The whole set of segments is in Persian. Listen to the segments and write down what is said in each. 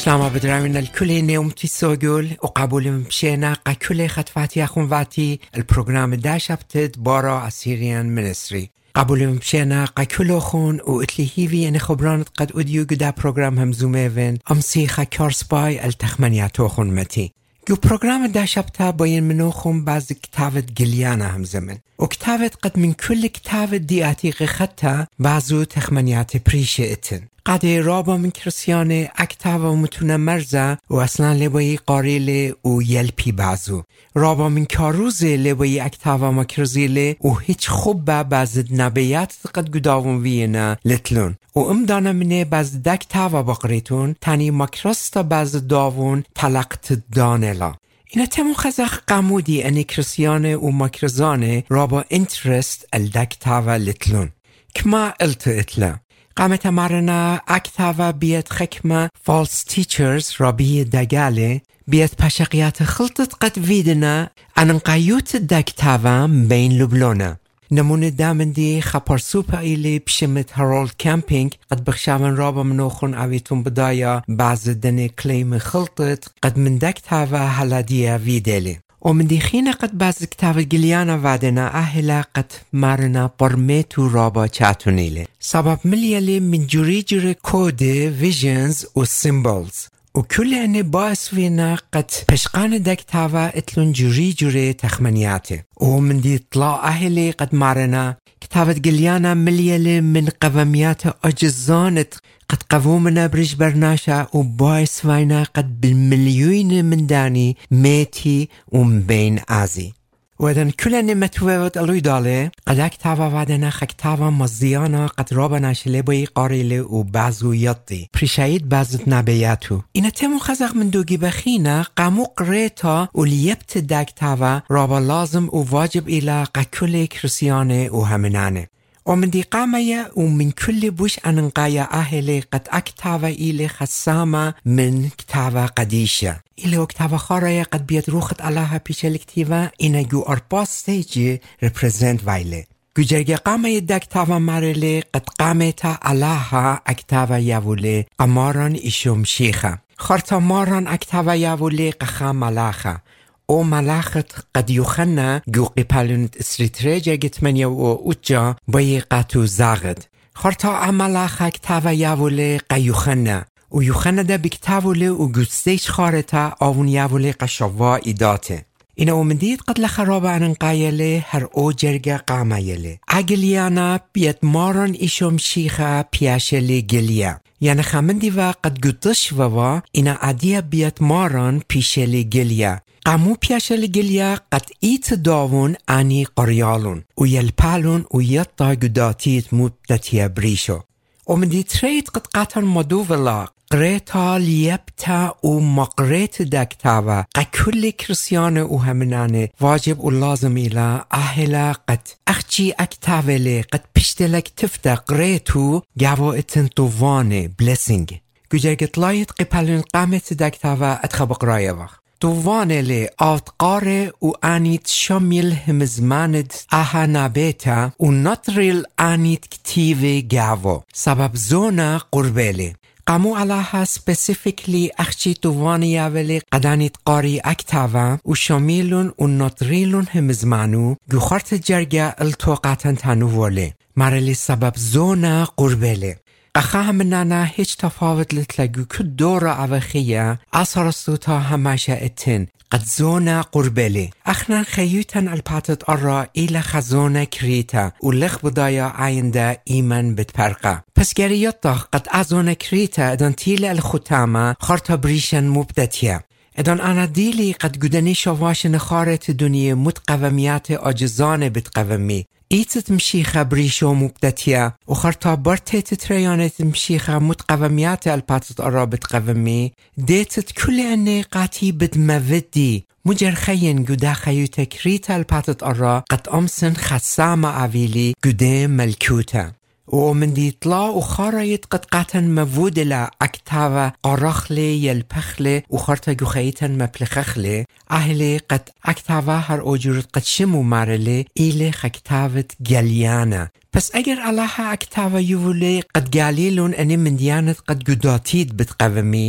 سلام بدرامين الكل نيومتي سوغول وقبول مشينا قكل خطفاتي أخواتي البرنامج داش بتد بارا أسيريان منستري قبول مشينا قكل خون وإتلي هيفي أن خبران قد أديو جدا برنامج همزوميفن أمسيخا كارسباي التخمنياتو خون متي جو برنامج داش بتا باين منوخم بعض كتابت جليانا همزمن وكتابت قد من كل كتابت دياتي غخطة بعضو تخمنيات بريشة اتن قد رابا من كرسيانه اكتاوا ومتونه مرزه و اصلا لبایی قاریله و یلپی بعضو رابا من کاروزه لبایی اکتاوا مکرزیله و هیچ خوب بعضد نبیات قد گداون وینه لتلون و امدانه منه بعض دکتاوا بقریتون تانی مکرستا بعض داون تلقت دانلا اینا تمو خزخ قمودی انی کرسیانه و مکرزانه رابا انترست الدکتاوا لتلون کما الت اتلا قامت مرنا اکتاوا بیت خکمه فالس تیچرز رابی دگاله بیت پشقیات خلطت قد ویدنا انقایوت دکتاوا بین لبلونه نمونه دامندی خپرسوپ ایلی بشمت هارولد کمپینگ قد بخشاون رابا منوخون اویتون بدایا بعض دنی کلیم خلطت قد من دکتاوا هلادیه ویدلی ومن ديخينا قد بعض كتاب جليانا وعدنا أهلا قد مارنا برميتو رابا چاتونيلي سبب مليالي من جري كود فيجنز و سيمبولز وكل أني باس فينا قد پشقان دكتاوا اتلون جري تخمنياته ومن دي طلاع أهلي قد مارنا كتاب جليانا مليالي من قواميات أجزانت قد قومنا برج برناشا وبايس وينا قد بالمليون من داني ميتي ومبين آزي وإذن كلنا متوود ألوي داله قد اكتاوا وعدنا خكتاوا مزيانا قد رابنا شلبوي قاريلي وبعضو يطي بريشايد بعض نبياتو إنا تمو خزق من دوغي بخينا قامو قريتا وليبت داكتاوا رابا لازم وواجب إلى قكل كريسياني وهمناني ومن دي قامية ومن كل بوش أننقايا أهلي قد أكتاوا إلي خسامة من كتاوا قديشة إلي وكتاوا خارايا قد بيد روخت علىها بيش الكتيفا إنا جو أرباس ستيجي represent وايلي جو جرگي قامية دا كتاوا مارلي قد قاميتا علىها أكتاوا ياولي قماران إشوم شيخة خارتا ماران أكتاوا ياولي قخا ملاخة او ملاخت قد يوخنا جو قبالونت استريتريجا جتمنيا و اوجا باي قاتو زاغد خارتا عملاخا كتاوا ياولي قيوخنا و يوخنا دا بكتاولي و جوستيش خارتا آون ياولي قشوا إداته إنا ومنديد قد لخرابة عن قايلي هر او جرگا قاميلي عقليانا بيت ماران إشوم شيخا بياشلي جليا يعني خامندي و قد قدش و إنا عديا بيت ماران بيشلي جليا قامو پیاشل گلیا قد ایت داون انی قریالون و یلپالون و یطا گداتیت مبدتی بریشو و من دی ترید قد قطن مدوولا قریتا لیبتا و مقریت دکتاوا قد کل کرسیان و همنانه واجب و لازم ایلا اهلا قد اخچی اکتاولی قد پشتلک تفتا قریتو گاو اتن طوانه بلسنگ گجرگت لایت قپلون قامت دکتاوا اتخبق رایه وقت دوانه آتقاره و آنیت شمیل همزماند آها نابیتا و نطریل آنیت کتیوه گاوو سبب زونا قربیلی قامو علاها سپسیفیکلی اخچی دوانه یاولی قدانیت قاری اکتاوا و شمیلون و نطریلون همزمانو گو خارت جرگه التوقاتن تنوولی مرلی سبب زونا قربیلی قخا همنانا هیچ تفاوت لتلقو كد دورة عوخية أصرستو تا هماشا اتن قد زونا قربلي اخنا خيوتن الباتت أرى إلى خزونا كريتا ولخ بدايا عيندا إيمان بتبرقا پس گرياتا قد ازونا كريتا ادان تيل الختامة خارتا بريشن مبدتيا ادان انا ديلي قد قدني شواشن خارت دنيا متقوميات آجزان بتقومي ایتت مشیخه بریشو مبدتیه و خارتا برتت تریانت مشیخه متقومیات الپاتت آرابت قومی دیتت کل انه قاتی بد مودی مجرخین گوده خیوت کریت الپاتت آرا قد امسن خسام عویلی گوده ملکوته ومن دي طلا وخاريت قد قاتن مفودلا اكتاوا قرخلي يلبخلي وخارتا جوخيتن مبلخخلي اهلي قد اكتاوا هر اوجورت قد شمو مارلي إلي خكتاوت جاليانا پس اگر علاها اكتاوا يولي قد جاليلون اني من ديانت قد قداتيد بتقومي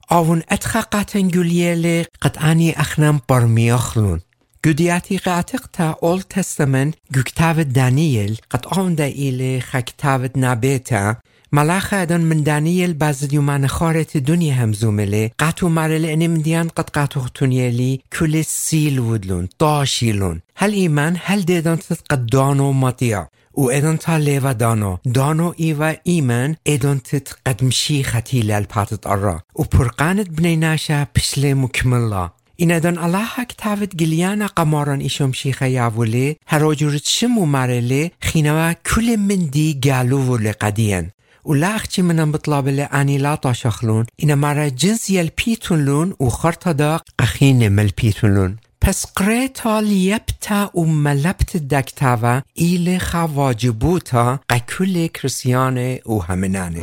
آون اتخاقاتن گولیل قطعانی اخنم برمیاخلون. گودیاتی قاعتق تا اول تستمن گوکتاو دانیل قد آن دایل خکتاو نبیتا ملاخ ادن من دانیل بعض یومان خارت دنیا همزومله قطو مرل انم دیان قد قطو ختونیلی کل سیل ودلون داشیلون هل ایمان هل دیدن تد قد دانو مطیا و ادن تا لیو دانو ایوا ایمان ادن تد قد مشی خطیل الپاتت ارا و پرقاند بنی ناشا پشل مکملا این ادن الله کتابت گلیانا قماران ایشم شیخه یاوله هراجورت شمو مرله خینوا کل من دی گالو وله قدیان و لاخچی منم بطلاب لعنی لا تاشخلون این مرا جنس یلپیتون لون و خرطا دا قخین ملپیتون لون پس قریتا لیبتا و ملبت دکتاوا ایل خواجبوتا قکل کرسیانه و همنانه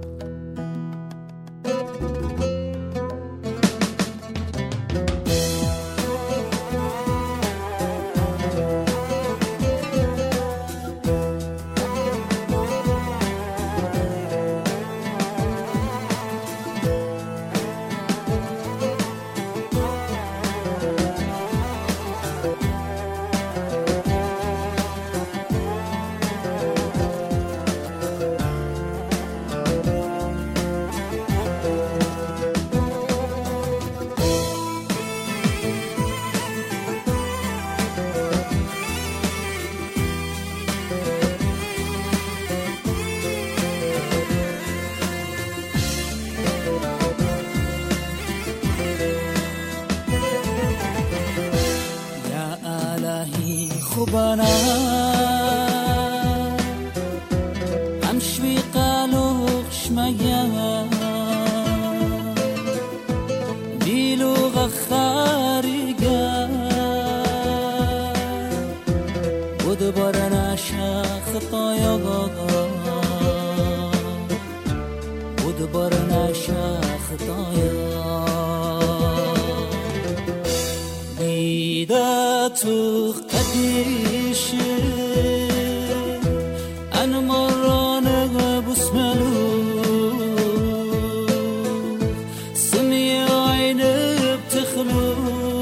خوبانا امشوي قالوا خشميا ديلو غخاريقا ودبرنا شاخطايا ودبرنا شاخطايا ديداتو قديش أنا مرانة بسملو سمي عين بتخلو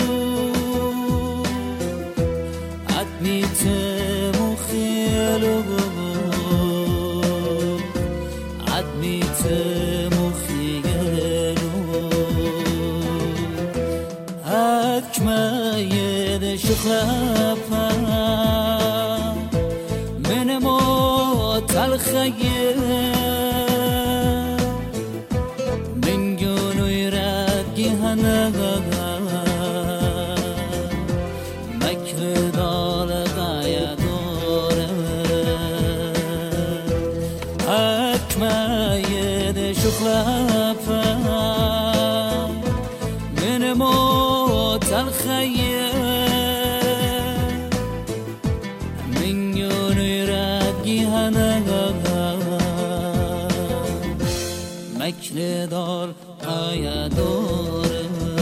عدني تمخيلو عدني تمخيلو أكما يد شخافا من موت الخير من جنو يراكي هنغا مكر دار غاية دور أكما يد شخافا من موت الخير مکردار آیا دوره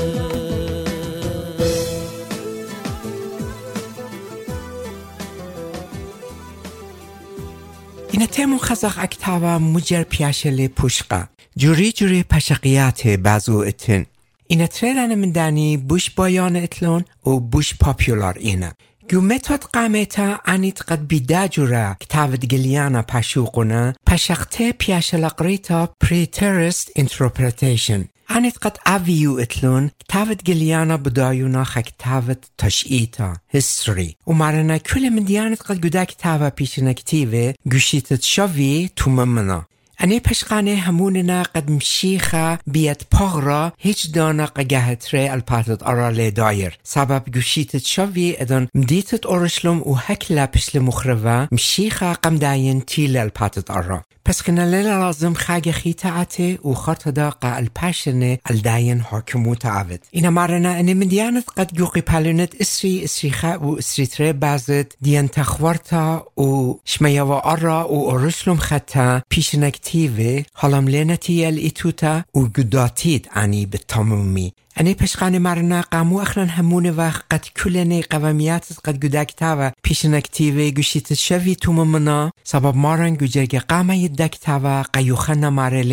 این تیمون خزاق اکتاوا مجر پیاشل پوشقا جوری پشقیات بازو اتن این تریدن من دانی بوش بایان اتلون و بوش پاپیولار اینه گو متد قامتا انیت قد بیدا جورا کتاوت گلیانا پشوقونا پشقته پیاشل قریتا پریترست انترپریتیشن انیت قد اویو اتلون کتاوت گلیانا بدایونا خکتاوت تشئیتا هستری و مارنا کل من دیانت قد گودا کتاوا پیشنکتیوه گوشیتت شوی توممنا اني پشقانه هموننا قد مشيخة بيت پاغرا هیچ دانا قگهتره الپاتت ارا دایر سبب گوشیتت شوی ادن مدیتت اورشلم و هکلا پشل مخرفه مشيخة قم داين تيل الپاتت ارا پس كنا ليلة لازم خاگه خيطاعته و خرط داقة الپاشنه الداين حاكموت عود إنا مارنا اني من ديانت قد جوقي پالونت اسريخة و اسريتره بازت ديان تخورتا و شميوا ارا و اورشلم خطا پیشنك تیوه حالم لعنتی الاتوتا و گداتید انی به تمامی انی پشقان مرنا قامو اخران همون وقت قد کلنی قومیات قد گداکتاوا پیشنکتیوه گوشیت شوی توممنا سبب مارن گوجه قامه دکتاوا قیوخن مارله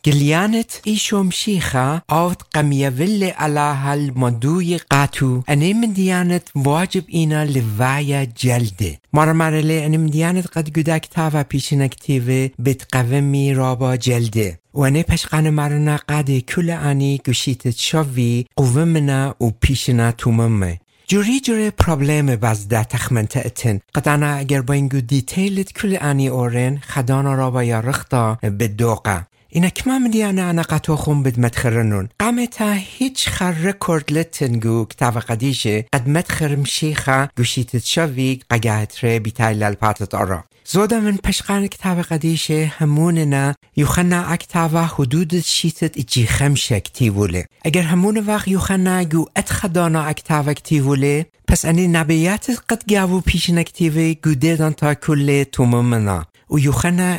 گلیانت ایشوم شیخا آوت قمیویل علاها المدوی قاتو انیم دیانت واجب اینا لوای جلده مرمرله انیم دیانت قد گدک تاوا پیشنکتیوه بتقومی رابا جلده و انه پشقان مرنا قد کل آنی گوشیتت شوی قومنا و پیشنا توممه جوری پرابلم بازده تخمنت اتن قدانا اگر با اینگو دیتیلت کل آنی اورن خدانا رابا یا رختا بدوقه اینا کمام دیانه انا قطو خون بد متخرنون قامتا هیچ خر رکورد لتنگو کتاب قدیشه قد متخرم شیخا گوشیتت شوی قگهت ره بیتای لالپاتت آرا زودا من پشقان کتاب قدیشه هموننا یوخنا اکتاوا حدود شیتت اجی خمشه کتیوله اگر همون وقت یوخنا گو اتخدانا اکتاوا کتیوله پس انی نبیات قد گاوو پیش نکتیوه گو دیدان تا کل توممنا و یوخنا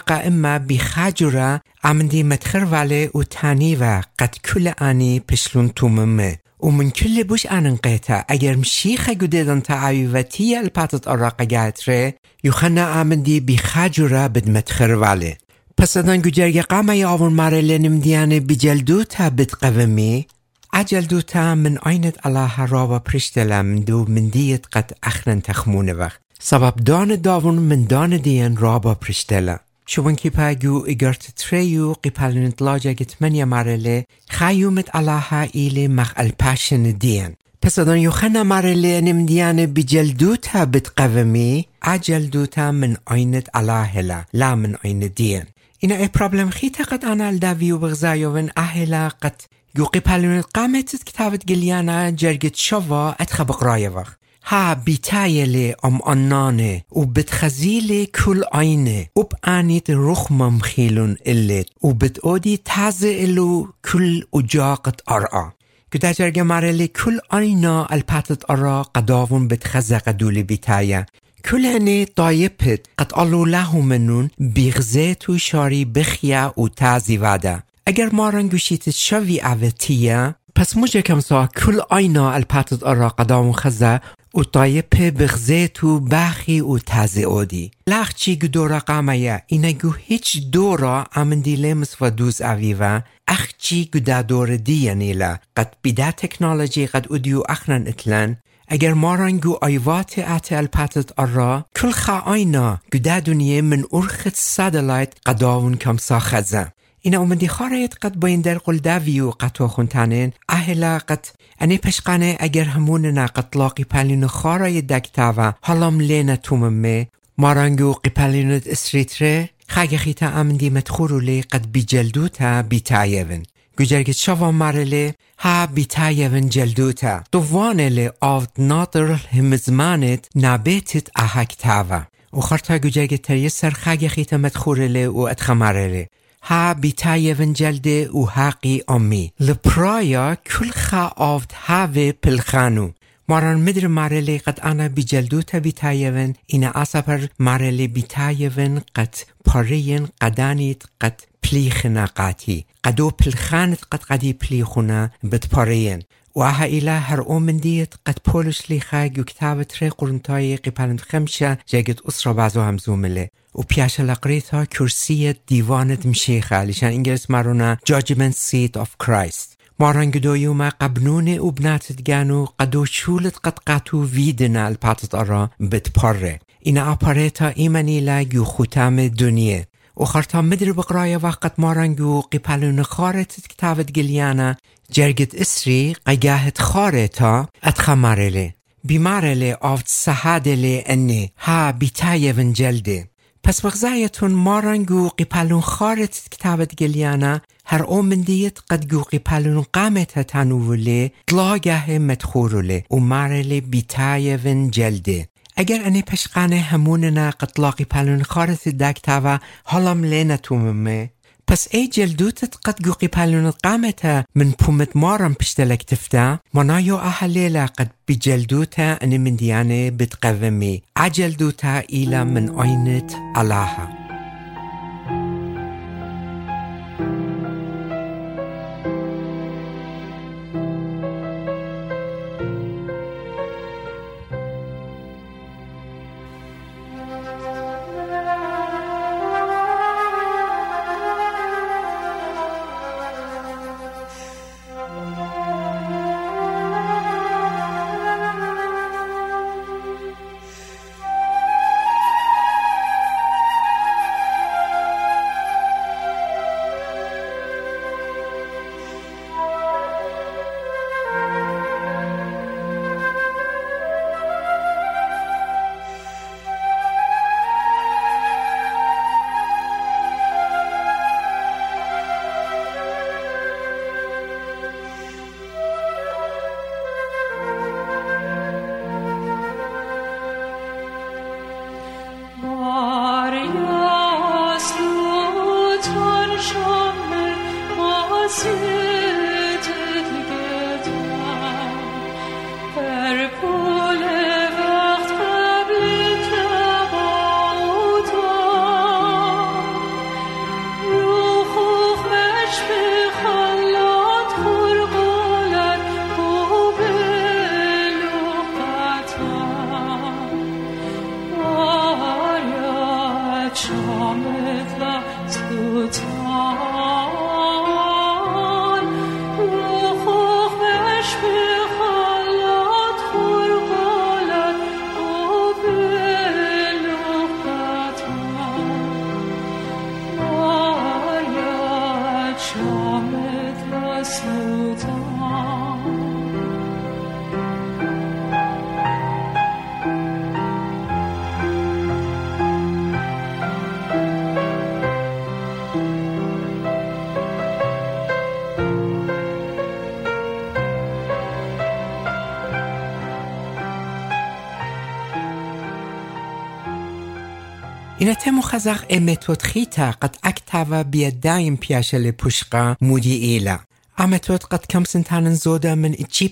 اما بخاجره عمدی متخر وله و تانی و قد کل آنی پشلون توممه و من کل بوش آنن قیتا اگر مشیخه گودیدن تا عویوتی الپاتت آراقه گهت ره یوخنا عمدی بخاجره بد متخر وله پس ادان گجرگ قامه آون ماره نمدیانه بجلدوتا بتقومی اجلدوتا من آینت الله رابا پرشتلا من دو من دیت قد اخرن تخمونه وقت سبب داون من دان دیان رابا پرشتلا شوان کی پاگو اگرت تریو قیپالنت لاجا گتمنیا مارله خیومت الله ایلی مخ الپاشن دیان پس ادان یوخنا مارله نمدیان بجلدوتا بتقومی اجلدوتا من آینت الله لا من آین دیان اینا ای پرابلم خیتا قد انا الداویو بغزایوون اهلا قد گو قیپالنت قامتت کتابت گلیانا جرگت شوا اتخبق رای وقت ها بیتایله آنانه و بتخزیل کل آینه و بانیت رخمم خیلون الlet و بتعودی تازه الو کل اجاقت آرا گدا جرگه مارلی کل آینا الپاتت آرا قداون بتخزق دولی بیتایه کل هنه طایبت قد آلو لهو منون بیغزیت و شاری بخیا و تازی واده اگر مارن گوشیت شوی اوتیه پس موجه کمسا کل آینا الپاتت آرا قداون خزه و طایب بغزیت و باخی و تازه اودی لخچی گدورا قامه اینگو هیچ دورا امندی لمس و دوز اویوه اخچی گدا دور دیانیلا قد بیده تکنولوژی قد اودیو اخرن اتلن اگر مارنگو آیوات ات الپاتت آرا کل خواهینا گدا دنیه من ارخت سادلایت قداون کمسا خزه اینا اومدی خارایت قد باین در قلداویو قطو خونتانین اهلا قد انی پشقانه اگر هموننا قد لاقی پالین خارای دکتاوا حالام لینا توممه مارانگو قیپالینت اسریتره خاگه خیتا امندی مدخورولی قد بیجلدوتا بیتایون گجرگت شوا مارلی ها بیتایون جلدوتا دوانلی آفد نادر همزمانت نابیتت احکتاوا و خارتا گجرگت تریه سر خاگه خیتا مدخورولی و ادخمارلی ها بیتایون جلده و حقی امی لپرایا کل خواهد هاوی پلخانو ماران مدر مارلی قد انا بجلدوتا بیتایون اینا اصابر مارلی بیتایون قد پارین قدانیت قد پلیخنا قاتی قدو پلخانت قد قدی پلیخونا بد پارین و اها ایلا هر اومندیت قد پولش لیخاگ و کتابت ری قرنتای قیپالند خمشه جاگت اسرا بازو همزومله و پیاش لقریتا کرسیت دیوانت مشیخه لیشان انگلیس مارونا Judgment Seat of Christ مارنگ دویوما قبنون و بناتت گانو قدو شولت قد قاتو ویدنا الپاتت آرا بد پاره اینا اپاریتا ایمانی لاگو ختام دنیه و خارتا مدر بقرای وقت مارنگو قیپالون خارتت کتابت گلیانا جرگت اسری قیاهت خارتا اتخمارلی بیمارلی آفت سحادلی انی ها بیتایون جلده پس بغزایتون مارنگو قیپالون خارتت کتابت گلیانا هر اومندیت قد گو قیپالون قامت تنوولی دلاگه مدخورولی و مارلی بیتایون جلده اگر انی پشقانه هموننا قد لاقی پالون خارت دکتاوا حالم لینتوممه پس ای جلدوتت قد گو قیپالون قامتا من پومت مارم پشتلک تفتا منایو احلیلا قد بجلدوتا انی من دیانه بتقومی عجلدوتا ایلا من آینت علاها إن تم خزق ميثود خيتا قد أكتاوا بيدايم بياشل بوشقا مودي إيلا. ميثود قد كم سنتان زودا من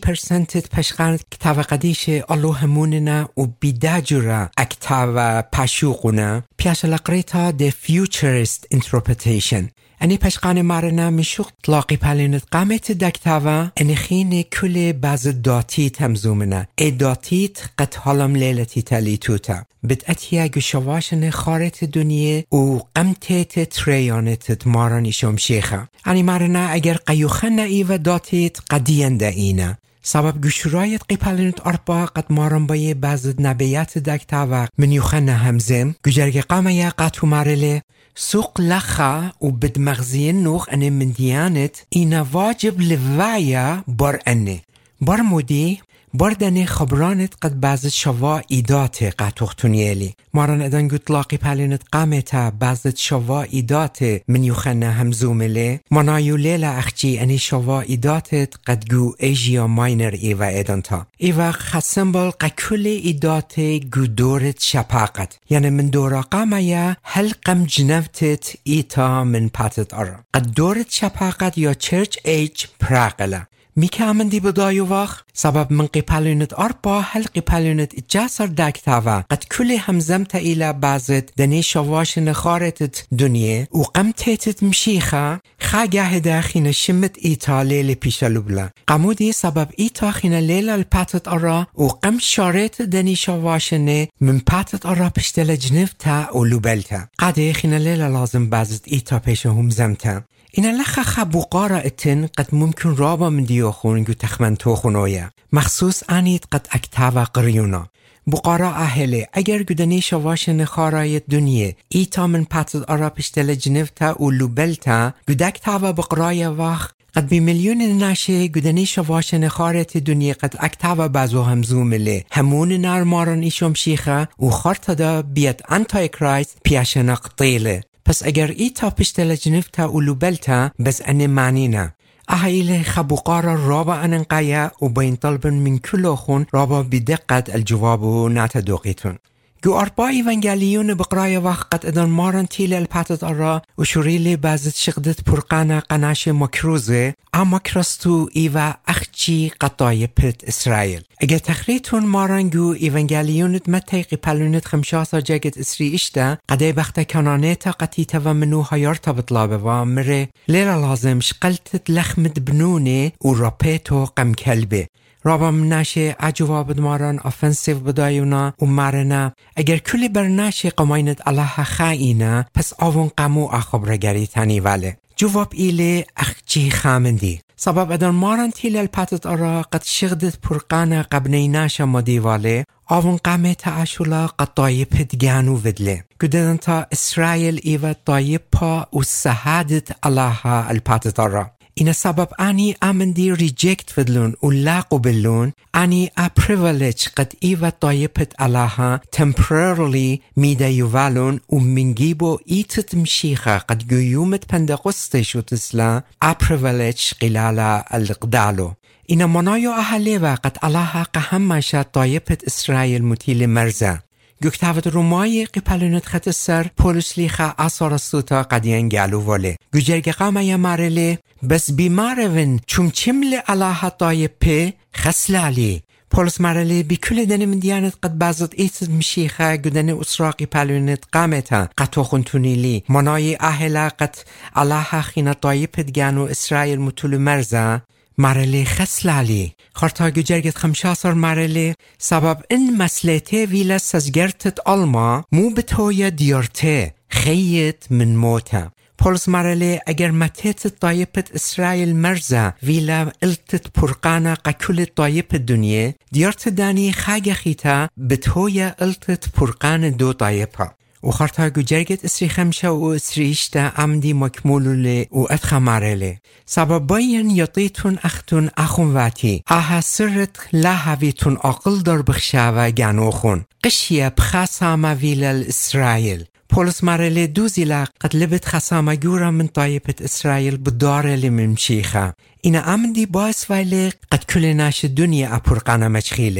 2% پشقان كتاوا قديش الله هموننا و بيداجورا أكتاوا پاشوقنا بياشل قريتا The Futurist Interpretation. أني پشقان مارنا مشوق تلاقي پالينت قامت دكتاوا أنخين كل بعض داتيت همزومنا داتيت قد حالم ليلتي تاليتوتا بدأتيا گشواشن خارت دنيا و قمتت تريانت مارن إشوم شيخا أني مارنا اگر قيوخن ايوه داتيت قديان دا اينا سبب گشورایت قیپالینت اربا قد مارن بای بعض نبیات دکتاوا من یوخن همزم گجرگ قامیا قطو مارله سوق لخا و بدمغزين نوخ أنا من ديانت إنا واجب لفايا بار أني بار مودي باردني خبرانت قد بعض شوا إيدات قاتوختونيالي مارن ادن قطلاقي پالينت قامتا بعض شوا إيدات من يوخنا همزوملي منايو ليلة أخجي أني شوا إيدات قد جو إيجيا ماينر إيوا إدانتا إيوا خسنبال قكل إيدات جو دورت شپاقت يعني من دورا قامايا هل قم جنفتت إيتا من پاتت أرى قد دورت شپاقت يا church age پراقلا میکامن دی بدایو وقت سبب من قیپالونت اربا هل قیپالونت جاسر دکتاوا قد کل همزم تا ایلا بعضت دنی شواش نخارتت دنیا و قمتت مشیخا خاگه داخین شمت ایتا لیل پیشلو بلا قمودی سبب ایتا خین لیل الپاتت ارا و قم شارت دنی شواشنه من پاتت ارا پشتل جنفتا و لوبلتا قده خین لیل لازم بعضت ایتا پیش همزمتا إن لخا خبوقارا اتن قد ممكن رابا من ديوخون جو تخمن توخونويا مخصوص آنيت قد اكتاوا قريونا بقارا أهلي اگر گدني شواش نخارای دنیا ایتا من پاتد ارا پشتل جنفتا و لوبلتا گدک تاوا بقرايا وقت قد بمليون ناشه گدني شواش نخارت دنیا قد اكتاوا بازو همزومله همون نارمارن ایشم شیخه و خارتا دا بیاد انتای کرایست پیاشنا قطیله پس اگر ایتا پشتل جنفتا و لوبلتا بس أنا معنينا أهيل خبوقارا رابا أننقايا وبين طلب من كل أخون رابا بدقة الجواب ناتدوقيتون جو أربا إيفانجاليون بقرايا وقت أدن مارن تيل الباتت أرا وشوريلي بازت شغدت برقانا قناش مكروزة أما كرستو إيوا أخجي قطايا بيت إسرائيل اگر تخريتون مارن جو إيفانجاليونت متى قبلونت 15 جاكت إسري إشتا قدي بخت كانانيتا قتيتا ومنو هيارتا بطلابة وامره ليلة لازم شقلتت لخمت بنوني ورابيتو قم كلبه رابا مناشه اجواب مارن افنسیو بدایونا و مارنا اگر کلی برناشه قماینت الله خائینا پس آون قمو اخبرگری تانی وله جواب ایله اخجی خامندی سبب ادن مارن تیل الپاتت ارا قد شغدت پرقانا قبنی ناشه مدیواله آون قمه تعاشولا قد طایب دگانو ودله گدن تا اسرائیل ایوه طایب پا و سهادت الله الپاتت ارا این سبب آنی آمندی ریجکت فدلون و لا قبلون آنی privilege قد ایوه طایبت الله temporarily میده یوالون و منگیبو ایتت مشیخه قد گیومت پندقسته تسلا privilege قلالا القدالو این منایو اهلی و قد الله قهمش طایبت اسرائیل متیل مرزه گوکتاوت رومای قپلونت خط سر پولس لیخا آثار سوتا قدیان گالو وله گوجرگ قامه مارله بس بیمارون چون چمل الله طایب پی خسلالی پولس مارله بکل دن من دیانت قد بازد ایتد مشیخه گدن اسراقی پلونت قامتا قطو خونتونیلی منای اهلا قد الله خینا طایب دگانو اسرائیل مطول مرزه مرله خسلالی خارتا گجرگت 15 مرله سبب این مسلته ویلا سزگرتت آلما مو بتویا دیارته خیت من موتا پولس مرله اگر متت طایبت اسرائیل مرزا ویلا التت پرقانا قکل طایب دنیا دیارت دانی خاگ خیتا بتویا التت پرقان دو طایبها و خارتا گجرگت اسری خمشه و اسریشتا عمدی مکمولوله و ادخمارله سبب باین یطیتون اختون اخون واتی آها سرت لاحویتون اقل در بخشاوه گنوخون قشیه بخاسامه ویلل اسرائیل پولس مرله دوزیلا قد لبت خسامه گورا من طایبت اسرائیل بداره من مشیخه این عمدی باعث ویله قد کل ناش دنیا اپرقانه مچخیله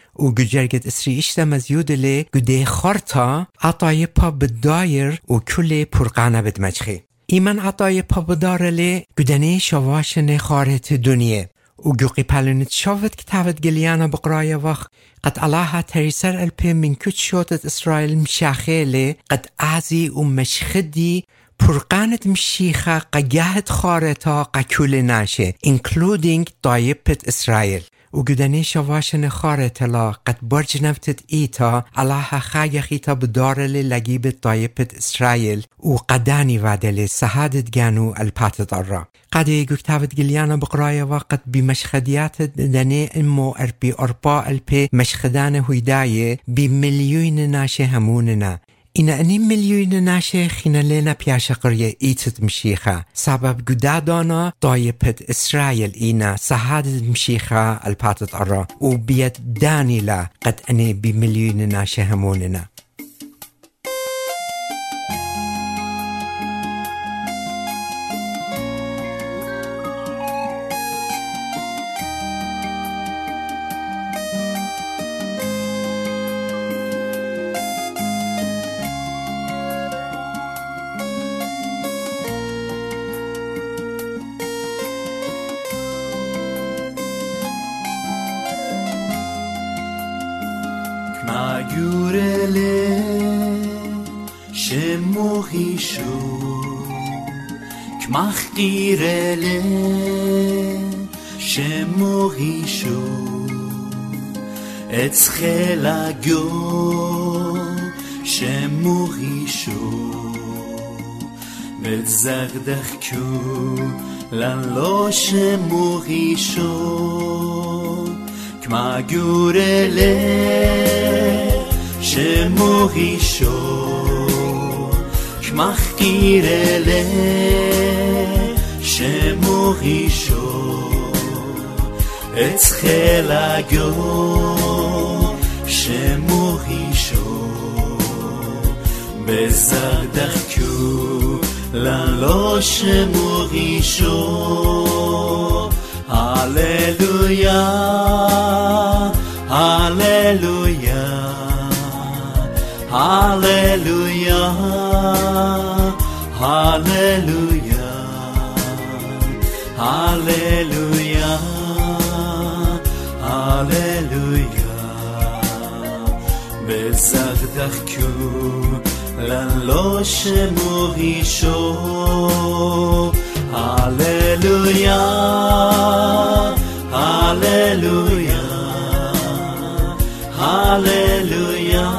و گجرگت اسریشتا مزیودله گده خارتا عطای پا بدایر و کل پرقانه بدمجخی. ایمن عطای پا بدارله گدنه شواشن خارت دنیه و گوقی پلونت شاوت کتابت گلیانا بقرای وقت قد الله تریسر الپی من کت شوتت اسرائیل مشاخیله قد عزی و مشخدی پرقانت مشیخه قگهت خارتا قکول ناشه including طایبت اسرائیل و گدنه شواشن خارتلا قد برج نفتت ایتا الله خاگخی تا بدارل لگیب طایبت اسرائیل و قدانی وادل سهادت گانو الپاتت الرا قد گوکتابت گلیانا بقرای وقت بمشخدیات دنه امو اربی اربا الپی مشخدان هیدایه بمليون ناشه هموننا اینا انی ملیون ناشه خینالنا پیاش قریه ایتت مشیخه سبب گدادانا طایبت اسرائیل اینا سهادت مشیخه الپاتت ارا و بیت دانیلا قد انی بملیون ناشه هموننا Magurele shemohishu kmachirele shemohishu etschelagyo shemohishu betzagdachku lan lo shemohishu kmagurele שמורישו כמחקירלה שמורישו אצחלגו שמורישו בזרדחקו ללא שמורישו הללויה הללויה Hallelujah, Hallelujah, Hallelujah, Hallelujah. Bezardachku lalo shemorisho. Hallelujah, Hallelujah, Hallelujah.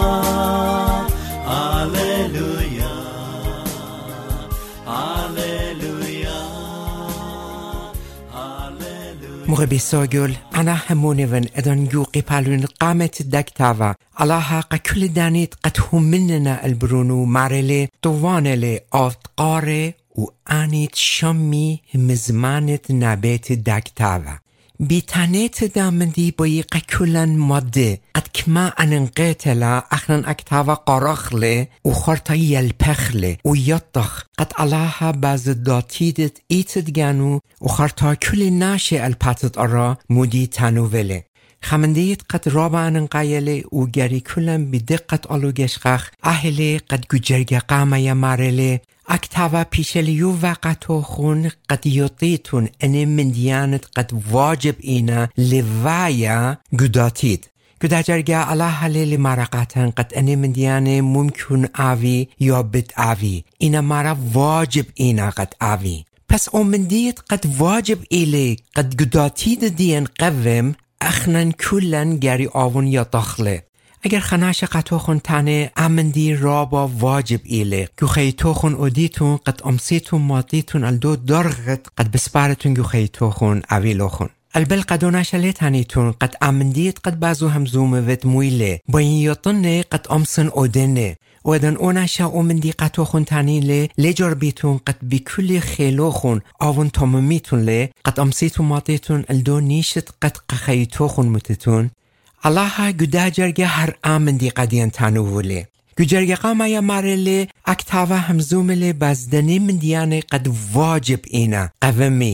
مغبي ساجل أنا همونيفن إذن يوقي بالون قامت دكتاوا الله كل دانيت قد هم مننا البرونو مارلي طوانلي أفتقاري وآنيت شمي مزمانت نبات دكتاوا بیتانیت دامندی بایی قکلن ماده قد کما انقیتلا اخنان اکتاوا قرخله و خورتای یلپخله و یطخ قد الله باز داتیدت ایتد گانو و خورتا کل ناشه الپاتت ارا مودی تانووله خمندیت قد رابا انقایله و گری کلن بدقت آلو گشخخ اهله قد گجرگ قامه یمارله اکتاوا پیشلیو وقتو خون قد یطیتون انه من دیانت قد واجب اینا لوایا گداتید گداجرگه الله لیلی مرقاتن قد انه من دیانه ممکن آوی یا بد آوی اینا مرا واجب اینا قد آوی پس اومندیت قد واجب ایلی قد گداتید دیان قوم اخنن کلن گری آون یا داخله اگر خناش قطوخون تانه امندی رابا واجب ایله گو خیتوخون ادیتون قد امسیتون مادیتون الدو درغت قد بسپارتون گو خیتوخون اویلوخون البل قدوناش لیتانیتون قد امندیت قد بازو همزوم ود مویله با این یطنه قد امسن ادنه و ادن اوناشا امندی قطوخون تانیله لجار بیتون قد بکل خیلوخون آون تمامیتون لی قد امسیتون مادیتون الدو نیشت قد قخیتوخون متتون الله گداجرگه هر آمندی قدیان تانووله گجرگه قامه یا مارله اکتاوا همزومله بازدنی من دیانه قد واجب اینا قومی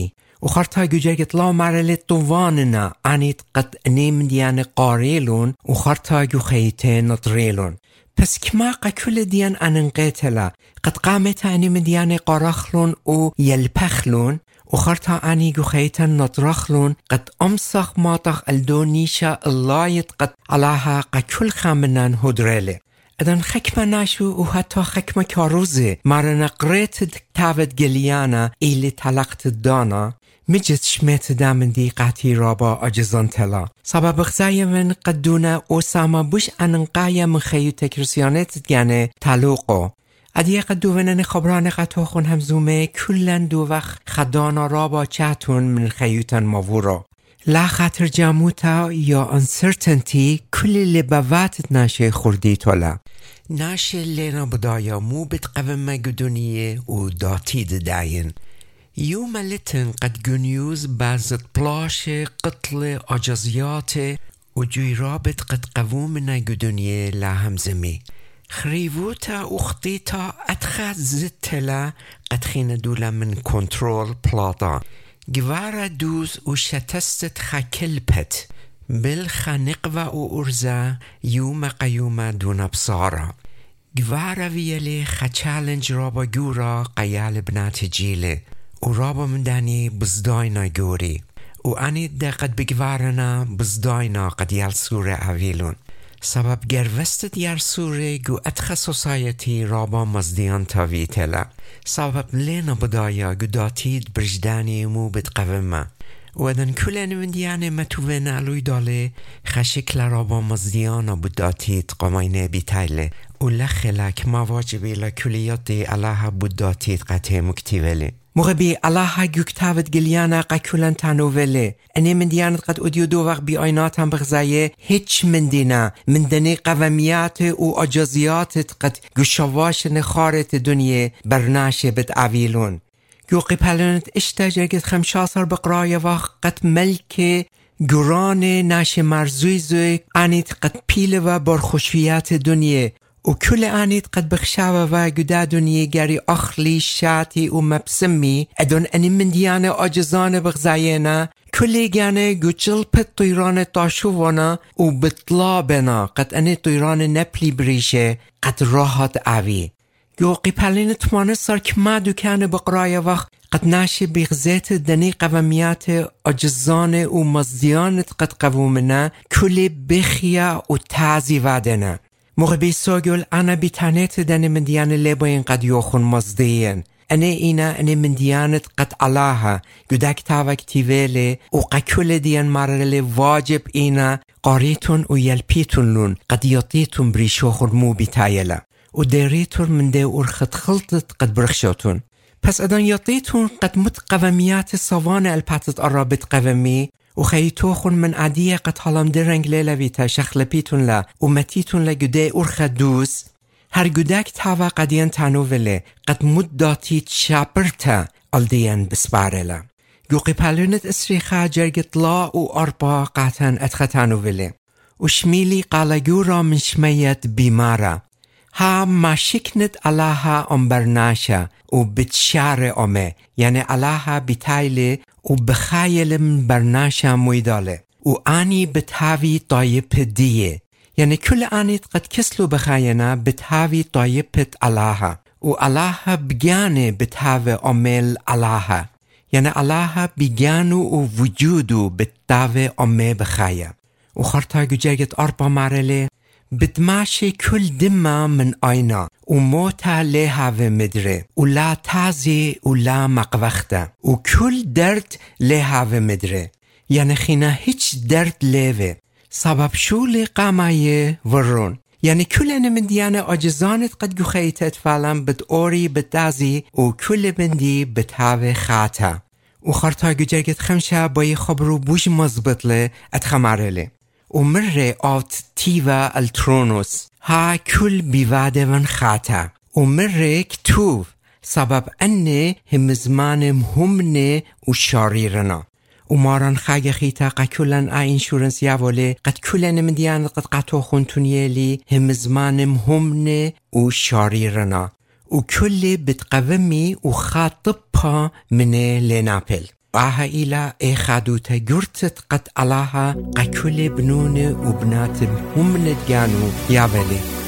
وخرطا جوجرجت لا مرل طواننا عنيت قد نيم ديان قاريلون وخرطا جو خيتين نطريلون پس کما قکل دیان انقتلا قد قامت انی مدیان قارخلون و یلپخلون و خرطا انی گو خیتن نطرخلون قد امسخ ماطخ الدونیشا اللایت قد علاها قکل خامنان هدرله ادن خکمه نشو و حتی خکمه کاروزه مرن قریت تاود گلیانا ایلی تلقت دانا مجد شمت دامن دی قاتی رابا اجزان تلا سبب غزای من قدونه او ساما بوش انقایا من خیو تکرسیانت گنه تلوقو ادیه قدوونن خبران قطوخون همزومه کلن دو وقت خدانا رابا چهتون من خیوتن ماورا لا خاطر جاموتا یا uncertainty کل لبواتت ناشه خوردی تولا ناشه لینا بدایا مو بتقوم گدونیه و داتید داین یو ملتن قد گنیوز بعضت پلاش قتل آجازیات و جوی رابط قد قووم نگدونیه لا همزمی خریووتا اختیتا اتخذ زتلا قد خین دولا من کنترول پلادا گوارا دوز و شتستت خکل پت بل خنقوه و ارزا یوم قیوم دون بصارا گوارا ویلی خچالنج رابا گورا قیال بنات جیله و رابا مدانی بزداینا گوری و انی دقت بگوارنا بزداینا قد یال سوره اویلون سبب گروستت یار سوره گو اتخ سوسایتی رابا مزدیان تاویتلا سبب لینا بدایا گو داتید برجدانی مو بتقومه و ادن کلن وندیانه متوون علوی داله خشکل رابا مزدیانا بداتید قماینه بیتایله و لخلک مواجبی لکلیاتی علاها بداتید قطع مکتیوله مغبي الله جوكتافت جليانا قاكولان تانوفيلي اني من ديانت قد اديو دو وقت بآيناتهم بغزاية هيتش من دينا من دني قواميات و اجازيات قد جوشواش نخارت دنيا برناش بتعويلون جو قبالنت اشتاجرت 15 بقرايا وقت قد ملك جران ناش مرزويزوي انيت قد بيل و برخوشيات دنيا و کل آنیت قد بخشاوه و گدا دنیه گری اخلی شاتی و مبسمی ادون انی من دیانه آجزانه بغزاینا کلی گانه گوچل پت طیران تاشوانا و بطلا بنا قد انی طیران نپلی بریشه قد راحت آوی گو قیپلین تمانه سر کما دکانه بقرای وقت قد ناشي بغزات دني قواميات آجزانه و مزدیانت قد قوومنا کلی بخیا و تعزی ودنا مغبي سوغل انا بتانيت داني من ديانة لبوين قد يوخون مصديين أنا من ديانة قد علاها قداك تاوك تيويلي وقاكول ديان مارلي واجب إينا قاريتون ويلبيتون لون قد يطيتون بريشوخون مو بتايلا وديريتون من دي ورخت خلطت قد برخشوتون پس ادان يطيتون قد متقواميات صوانة الباتت قرابت قوامي وخيتوخن من عادية قد حالم درنگ ليلويتا شخلبيتون لا ومتيتون لجدي أرخدوز هر جداك تاوا قديان تانوفله قد مداتيت شابرتا الديان بسبارلا يوقي بالونت اسريخا جرگت لا وأربا قاتن اتختانوفله وشميلي قالجورا من شميت بيمارا ها ما شكنت علاها امبرناشا وبتشار امه يعني علاها بتايله وبخايل من برناشا مويداله واني بتهاوي طايب ديه يعني كل اني قد كسلو بخاينا بتهاوي طايبة علاها وعلاها بجانه بتهاوي امل علاها يعني علاها بجانو ووجودو بتهاوي امه بخايا وخرطا جرگت أربع مرله بدماشي كل دمه من آينا وموتا لهاوه مدره ولا تازي ولا مقوخته وكل درد لهاوه مدره يعني خينا هيش درد لهوه سبب شو لقامايه ورون يعني كل أنا من ديانة عجزانت قد جخيتت فعلا بتقوري بتازي وكل بندي بتهاوه خاتا وخرطا جرگت خمشة باي خبرو بوش مزبط له اتخماره ومره آت تيوا الترونوس ها كل بيواده ون خاتا ومره كتوف سبب أنه هم زمان مهمنه وشاريرنا وماران خاگه خيتا قا كلن انشورنس ياوله قد كلن من ديان قد قطو خونتونيلي هم زمان مهمنه وشاريرنا وكل بتقومي وخاطبها من لنابل آها إلى إخادوتا جرتت قد علاها قكل بنون وبنات هم ندجانو يا ولي